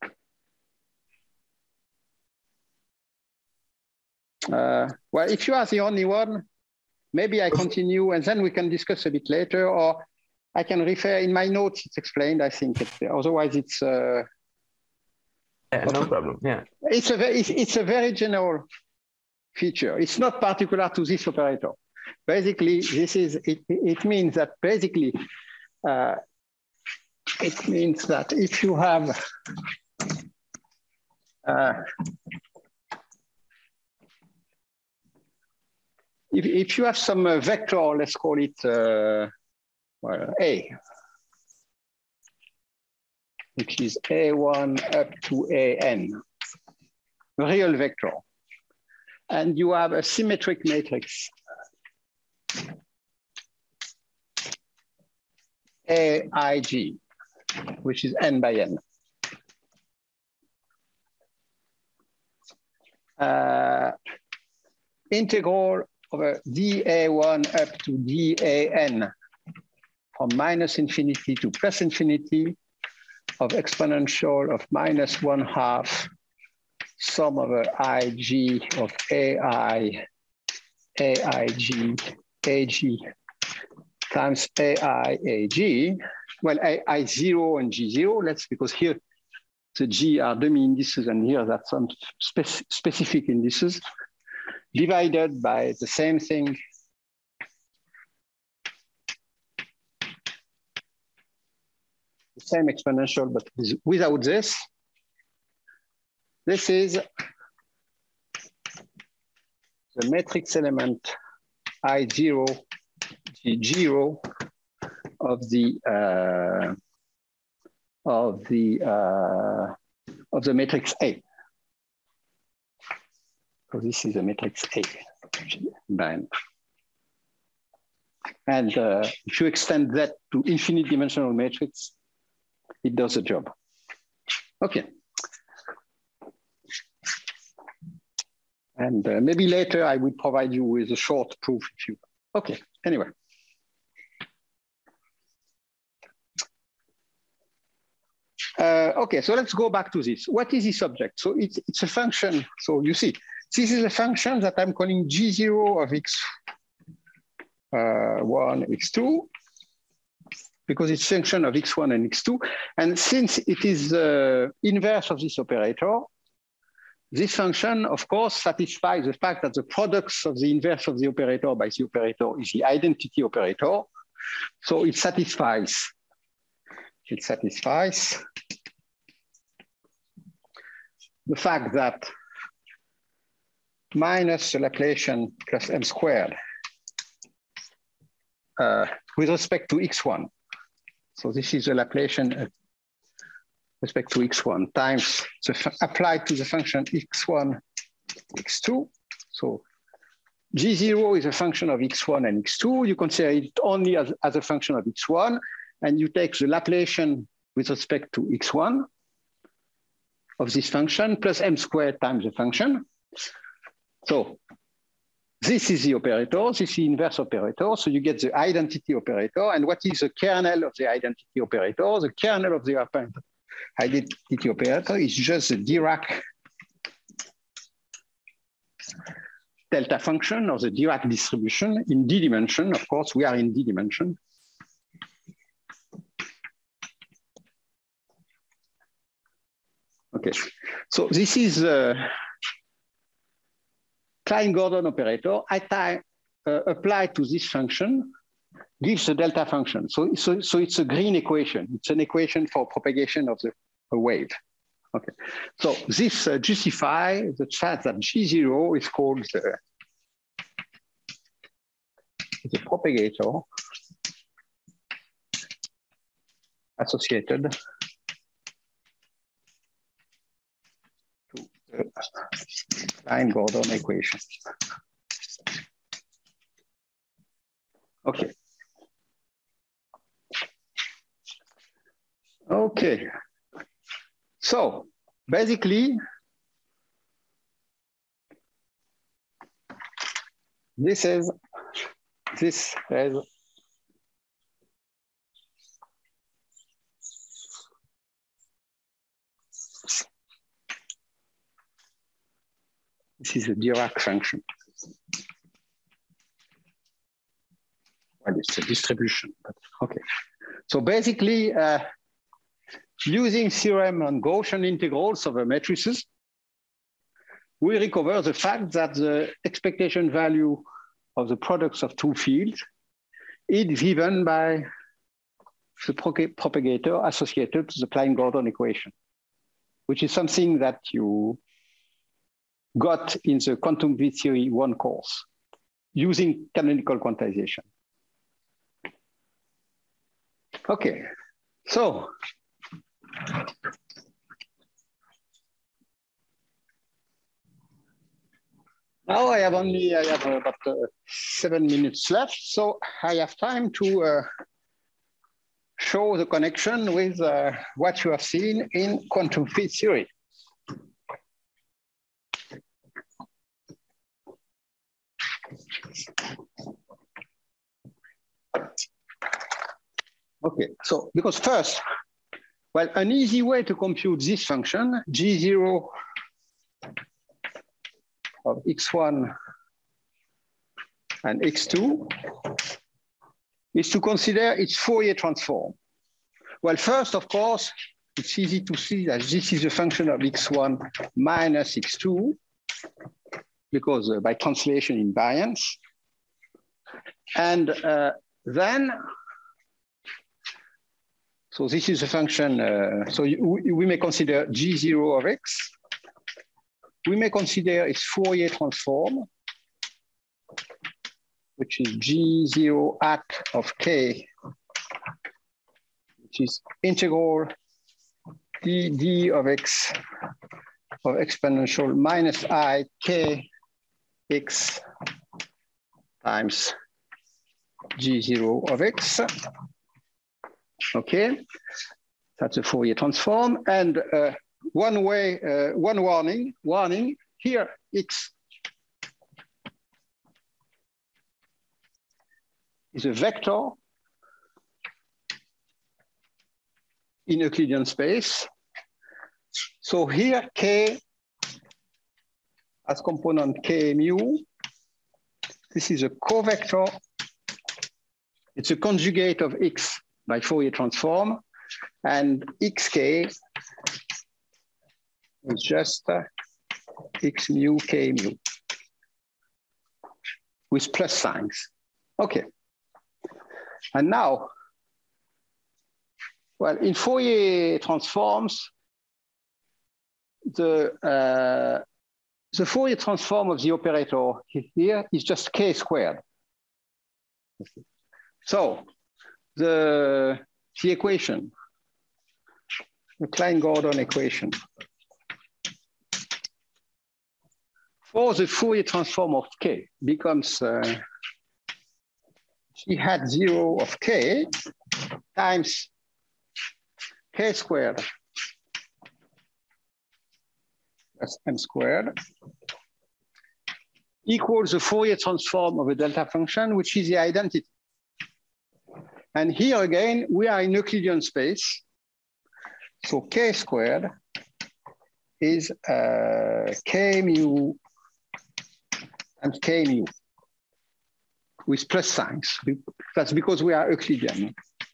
Well, if you are the only one, maybe I continue and then we can discuss a bit later, or I can refer in my notes. It's explained, I think. Otherwise, it's Yeah, no problem. Yeah. It's a very general feature. It's not particular to this operator. Basically, it means that basically it means that if you have if you have some vector, let's call it well, A, which is A1 up to AN, real vector, and you have a symmetric matrix AIG, which is n by n. Integral over dA1 up to dAn from -infinity to +infinity of exponential of -1/2 sum over IG of AI, AIG, AG times AI, AG. Well, I0 and G0, because here the G are dummy indices and here that's some specific indices, divided by the same thing, the same exponential, but without this. This is the matrix element I0, G0 of the matrix A. So this is a matrix A. And if you extend that to infinite dimensional matrix, it does the job. Okay. And maybe later I will provide you with a short proof if you. Okay. Anyway. Okay, so let's go back to this. What is this object? So it's a function. So you see, this is a function that I'm calling G0 of x1, x2, because it's function of x1 and x2. And since it is the inverse of this operator, this function, of course, satisfies the fact that the products of the inverse of the operator by the operator is the identity operator. So it satisfies the fact that minus the Laplacian plus m squared with respect to x1. So this is the Laplacian respect to x1 times applied to the function x1, x2. So G0 is a function of x1 and x2. You consider it only as a function of x1, and you take the Laplacian with respect to x1 of this function plus m squared times the function. So this is the operator, this is the inverse operator. So you get the identity operator. And what is the kernel of the identity operator? The kernel of the identity operator is just the Dirac delta function or the Dirac distribution in D dimension. Of course, we are in D dimension. Okay, so this is Klein-Gordon operator applied to this function gives a delta function. So it's a green equation. It's an equation for propagation of a wave. Okay, so this justifies the fact that G0 is called the propagator associated to the Klein-Gordon equation. Okay. Okay. So basically, this is This is a Dirac function. Well, it's a distribution, but okay. So basically, using theorem on Gaussian integrals over matrices, we recover the fact that the expectation value of the products of two fields is given by the propagator associated to the Klein-Gordon equation, which is something that you got in the quantum field theory 1 course using canonical quantization. Okay, so now I have about 7 minutes left, so I have time to show the connection with what you have seen in quantum field theory. Okay, so because first, well, an easy way to compute this function, G0 of x1 and x2, is to consider its Fourier transform. Well, first, of course, it's easy to see that this is a function of x1 minus x2, because by translation invariance. And then, so this is a function, so we may consider G0 of x. We may consider its Fourier transform, which is G0 hat of k, which is integral d of x of exponential minus I k x times G0 of x. Okay, that's a Fourier transform. And one warning here, x is a vector in Euclidean space. So here k as component k mu, this is a covector. It's a conjugate of x by Fourier transform, and xk is just x mu k mu with plus signs. Okay. And now, well, in Fourier transforms, the Fourier transform of the operator here is just k squared. So the equation, the Klein-Gordon equation, for the Fourier transform of k becomes G hat 0 of k times k squared plus m squared equals the Fourier transform of a delta function, which is the identity. And here again, we are in Euclidean space. So k squared is k mu and k mu with plus signs. That's because we are Euclidean.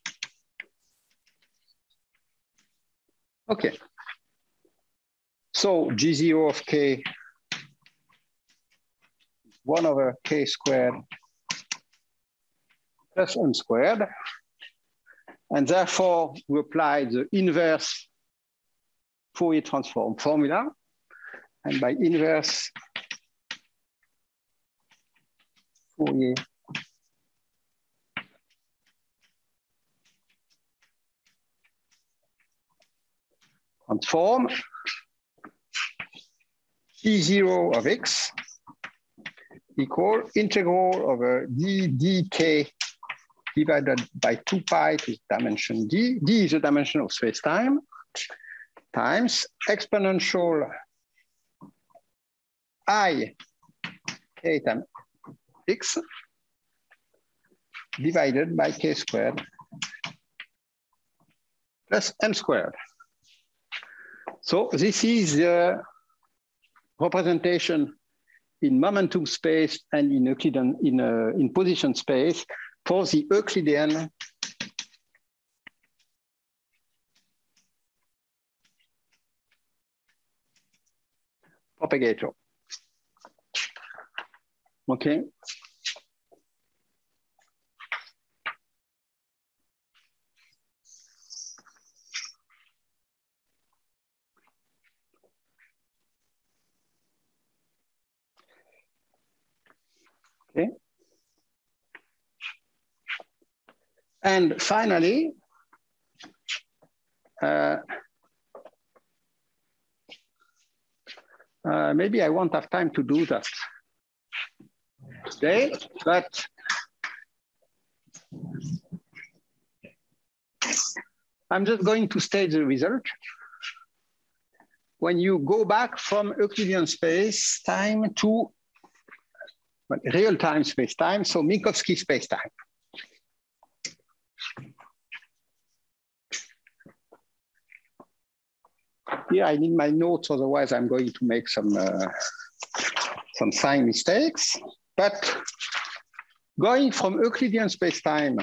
Okay. So G0 of k 1 over k squared plus m squared. And therefore, we apply the inverse Fourier transform formula. And by inverse Fourier transform, G0 of x equal integral over dk divided by 2 pi to dimension d. D is the dimension of space-time times exponential I k times x divided by k squared plus m squared. So this is the representation in momentum space and in Euclidean in position space for the Euclidean propagator. Okay. Okay. And finally, maybe I won't have time to do that today, but I'm just going to state the result. When you go back from Euclidean space-time to real-time space-time, so Minkowski space-time. Here I need my notes, otherwise I'm going to make some sign mistakes. But going from Euclidean space-time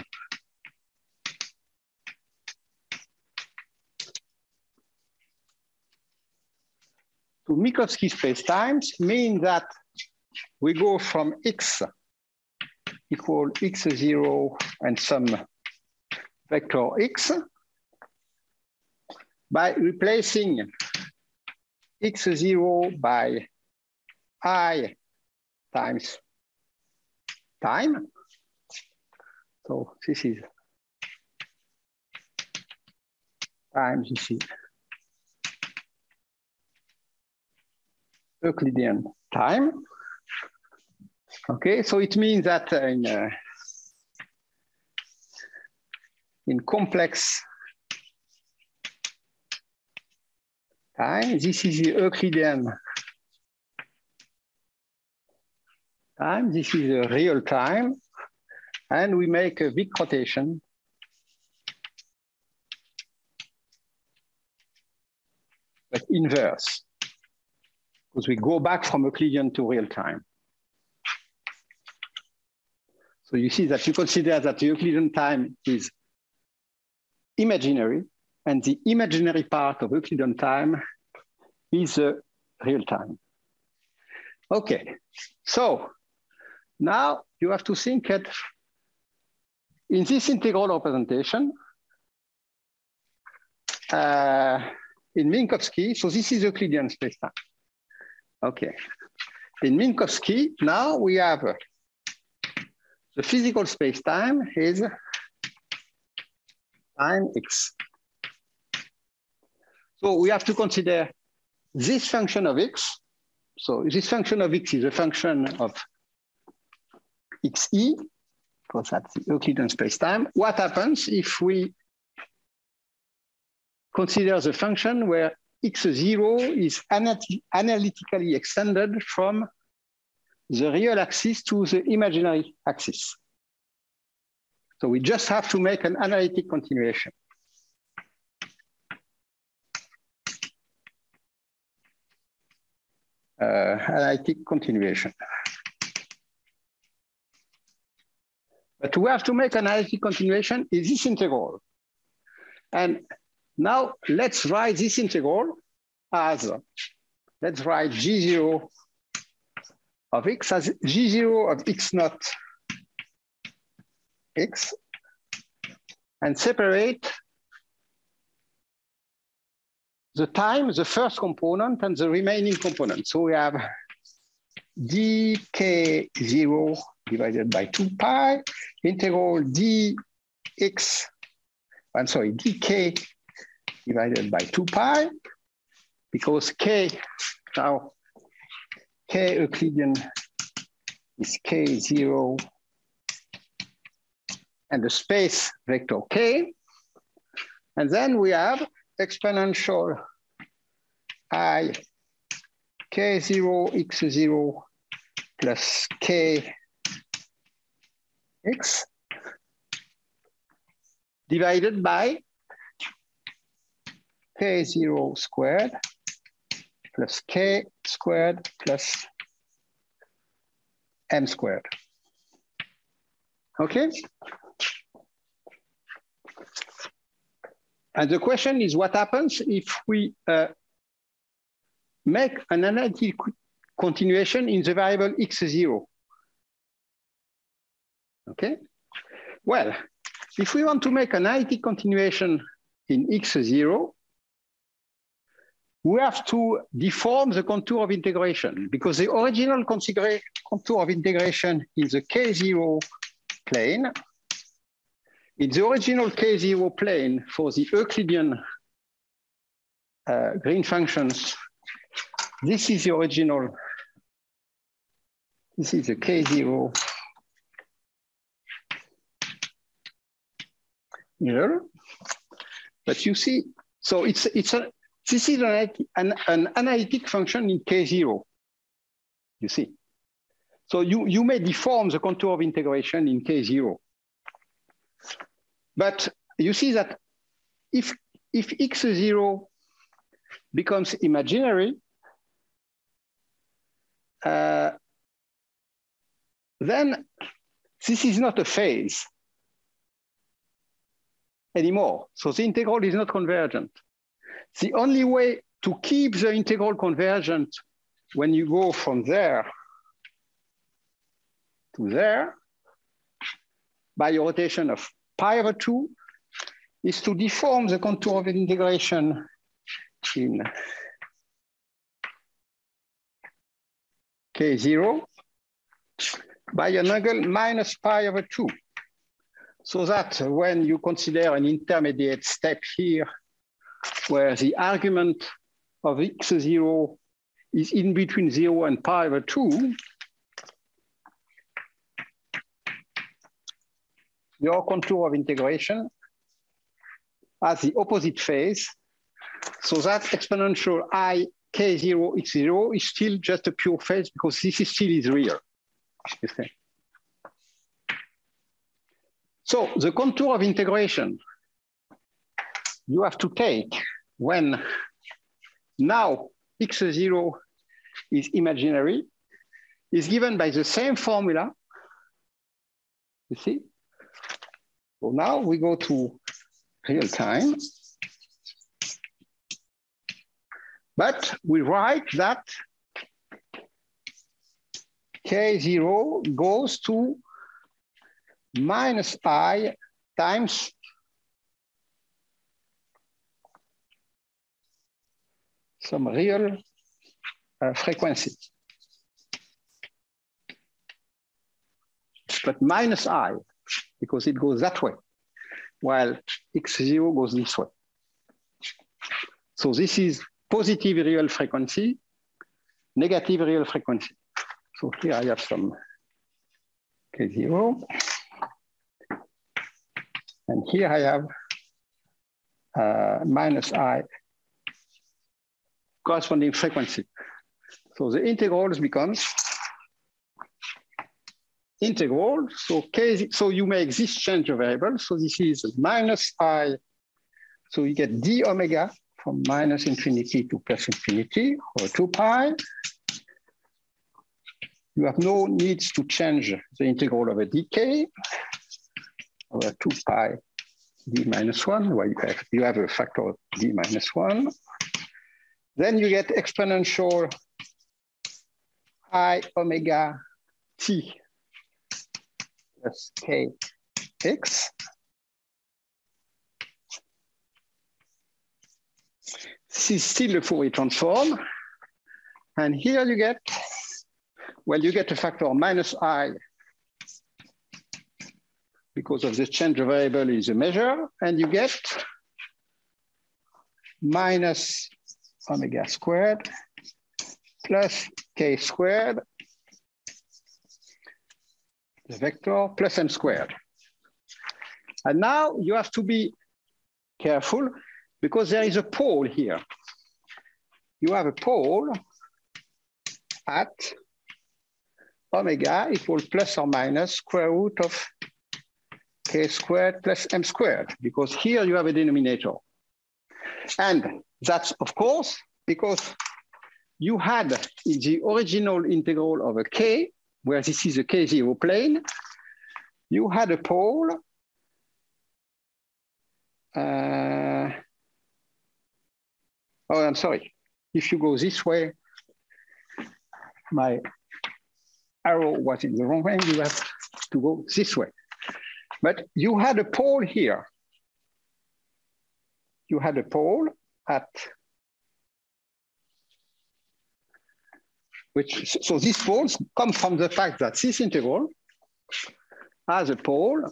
to Minkowski spacetimes means that we go from x equal x0 and some vector x by replacing x0 by I times time. So this is times this is Euclidean time. Okay, so it means that in complex time, this is the Euclidean time, this is the real time, and we make a big rotation but inverse, because we go back from Euclidean to real time. So you see that you consider that the Euclidean time is imaginary, and the imaginary part of Euclidean time is real time. Okay, so now you have to think that in this integral representation, in Minkowski, so this is Euclidean spacetime. Okay, in Minkowski, now we have the physical spacetime is time x. So we have to consider this function of x. So this function of x is a function of xe, because that's the Euclidean spacetime. What happens if we consider the function where x0 is analytically extended from the real axis to the imaginary axis? So we just have to make an analytic continuation. Analytic continuation. But we have to make an analytic continuation in this integral. And now let's write this integral as, let's write G0 of x as G0 of x naught x, and separate the time, the first component, and the remaining component. So we have dk0 divided by 2 pi, integral dk divided by 2 pi, because k, now k Euclidean is k0 and the space vector k. And then we have exponential I k0 x0 plus k x divided by k0 squared plus k squared plus m squared. Okay? And the question is, what happens if we make an analytic continuation in the variable x0? Okay? Well, if we want to make an analytic continuation in x0, we have to deform the contour of integration, because the original contour of integration in the K0 plane, in the original K0 plane for the Euclidean green functions, this is the original, this is the K0 here. But you see, so this is an analytic function in K0, you see. So you may deform the contour of integration in K0. But you see that if x0 becomes imaginary, then this is not a phase anymore. So the integral is not convergent. The only way to keep the integral convergent when you go from there to there by a rotation of pi/2 is to deform the contour of integration in K0 by an angle minus pi/2. So that when you consider an intermediate step here, where the argument of x0 is in between 0 and pi/2, your contour of integration has the opposite phase, so that exponential I K0 x0 is still just a pure phase, because this is still is real. So the contour of integration you have to take when now x0 is imaginary is given by the same formula, you see? So now we go to real time, but we write that K0 goes to minus I times some real frequency, but minus I, because it goes that way, while x0 goes this way. So this is positive real frequency, negative real frequency. So here I have some K0. And here I have minus I corresponding frequency. So the integrals becomes integral. So so you make this change of variable. So this is minus I. So you get d omega from minus infinity to plus infinity, or 2 pi. You have no needs to change the integral over dk over 2 pi d minus 1, where you have a factor of d minus 1. Then you get exponential I omega t plus kx. This is still a Fourier transform. And here you get, well, you get a factor of minus I because of the change of variable is a measure, and you get minus omega squared plus k squared, the vector plus m squared. And now you have to be careful because there is a pole here. You have a pole at omega equals plus or minus square root of k squared plus m squared, because here you have a denominator. And that's, of course, because you had in the original integral over k, where this is a K0 plane, you had a pole oh, I'm sorry. If you go this way, my arrow was in the wrong way. You have to go this way. But you had a pole here. You had a pole at which, so these poles come from the fact that this integral has a pole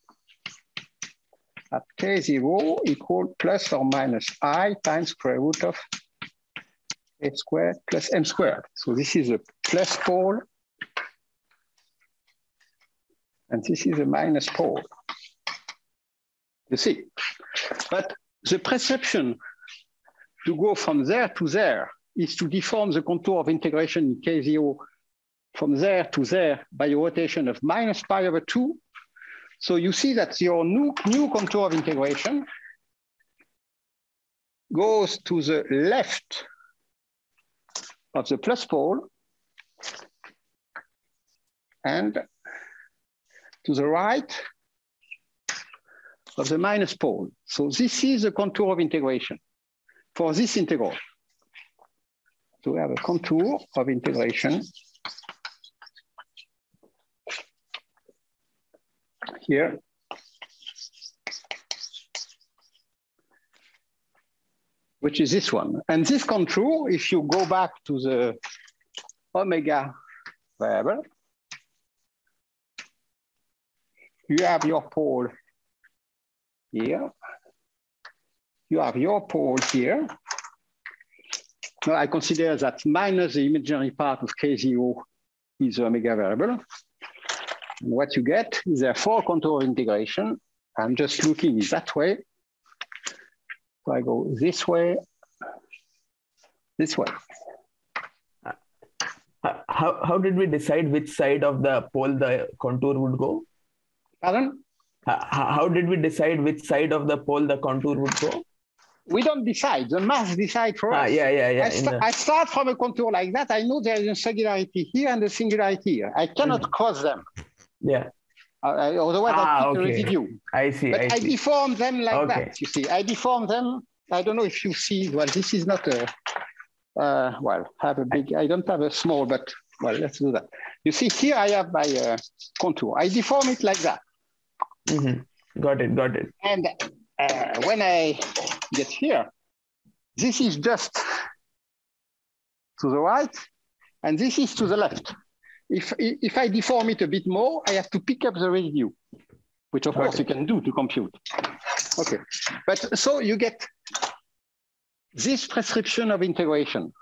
at K0 equal plus or minus I times square root of a squared plus m squared. So this is a plus pole, and this is a minus pole. You see, but the perception to go from there to there is to deform the contour of integration in K0 from there to there by a rotation of minus pi over 2. So you see that your new contour of integration goes to the left of the plus pole and to the right of the minus pole. So this is the contour of integration for this integral. So we have a contour of integration here. Which is this one. And this contour, if you go back to the omega variable, you have your pole here. You have your pole here. Now I consider that minus the imaginary part of K0 is the omega variable. And what you get is therefore contour integration. I'm just looking that way. So I go this way. How did we decide which side of the pole the contour would go? Pardon? How did we decide which side of the pole the contour would go? We don't decide. The mass decides for us. I start from a contour like that. I know there is a singularity here and a singularity here. I cannot cross them. Yeah. Otherwise, I keep the residue. I see. But I deform them like that. You see, I deform them. I don't know if you see. Well, this is not a. Well, have a big. I don't have a small, but well, let's do that. You see, here I have my contour. I deform it like that. Mm-hmm. Got it. And when I get here, this is just to the right, and this is to the left. If I deform it a bit more, I have to pick up the residue, which of course you can do to compute. Okay, but so you get this prescription of integration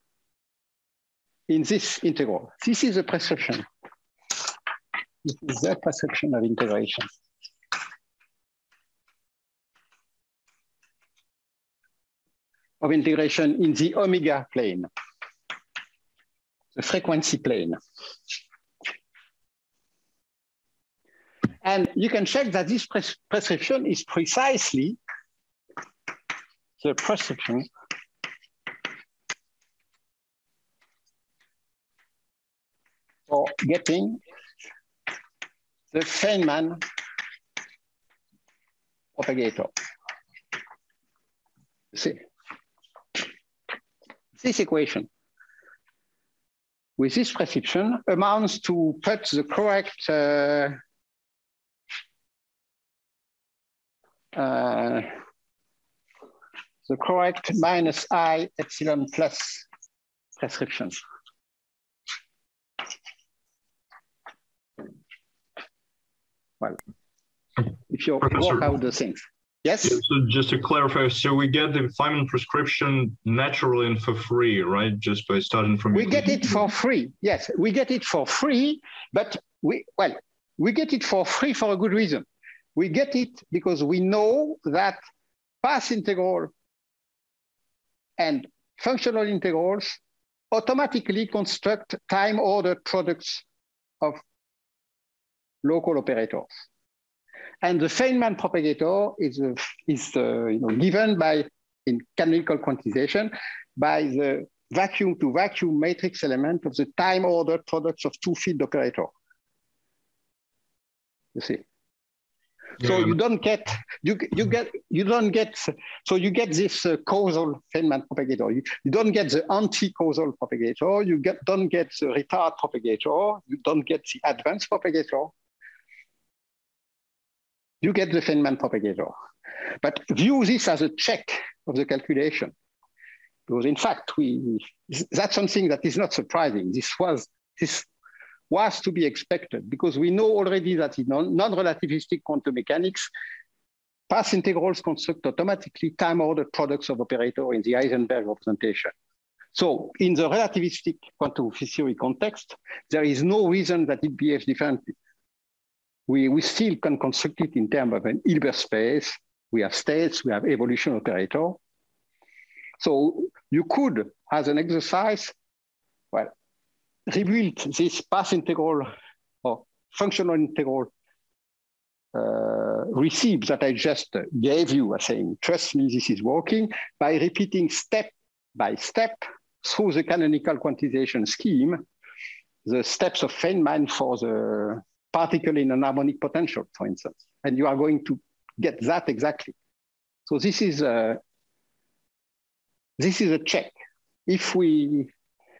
in this integral. This is a prescription. This is the prescription of integration. Of integration in the omega plane, the frequency plane. And you can check that this prescription is precisely the prescription for getting the Feynman propagator. See, this equation with this prescription amounts to put the correct minus I epsilon plus prescription. Well, if you work out the things. Yes? Yeah, so just to clarify, so we get the Feynman prescription naturally and for free, right? Just by starting from... We get it for free, yes. We get it for free, but we get it for free for a good reason. We get it because we know that path integral and functional integrals automatically construct time-ordered products of local operators. And the Feynman propagator is given by, in canonical quantization, by the vacuum to vacuum matrix element of the time ordered products of two field operator. You see. So you don't get so you get this causal Feynman propagator. You don't get the anti-causal propagator. You don't get the retard propagator. You don't get the advanced propagator. You get the Feynman propagator. But view this as a check of the calculation. Because in fact, that's something that is not surprising. This was to be expected because we know already that in non-relativistic quantum mechanics, path integrals construct automatically time-ordered products of operator in the Heisenberg representation. So in the relativistic quantum theory context, there is no reason that it behaves differently. We still can construct it in terms of an Hilbert space. We have states, we have evolution operator. So you could, as an exercise, well, rebuild this path integral or functional integral receipt that I just gave you, saying, trust me, this is working, by repeating step by step through the canonical quantization scheme, the steps of Feynman for the particle in an harmonic potential, for instance. And you are going to get that exactly. So this is a check. If we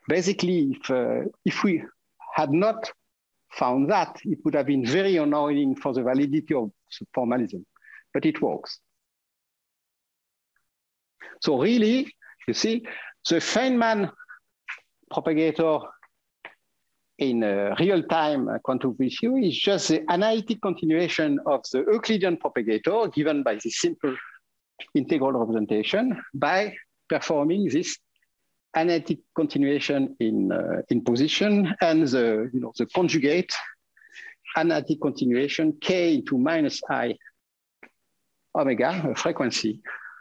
if we had not found that, it would have been very annoying for the validity of formalism, but it works. So really, you see, the Feynman propagator in real-time quantum theory is just the analytic continuation of the Euclidean propagator given by this simple integral representation by performing this analytic continuation in position and the conjugate analytic continuation k into minus I omega, a frequency.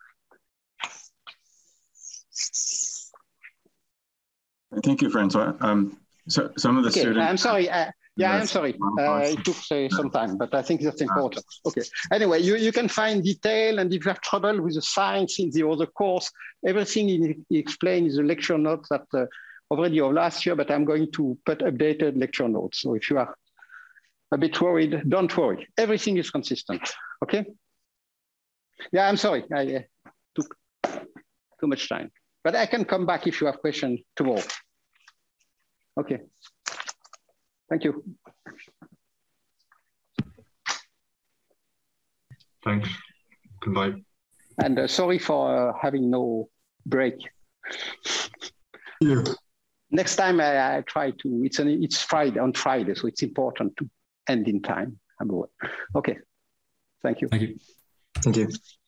Thank you, Francois. So some of the students. I'm sorry. I'm sorry. It took some time, but I think that's important. Okay. Anyway, you can find detail, and if you have trouble with the science in the other course, everything he explained is a lecture note that already of last year, but I'm going to put updated lecture notes. So if you are a bit worried, don't worry. Everything is consistent. Okay. Yeah, I'm sorry. I took too much time, but I can come back if you have questions tomorrow. Okay. Thank you. Thanks. Goodbye. And sorry for having no break. Yeah. Next time I try to. It's Friday on Friday, so it's important to end in time. Okay. Thank you. Thank you. Thank you.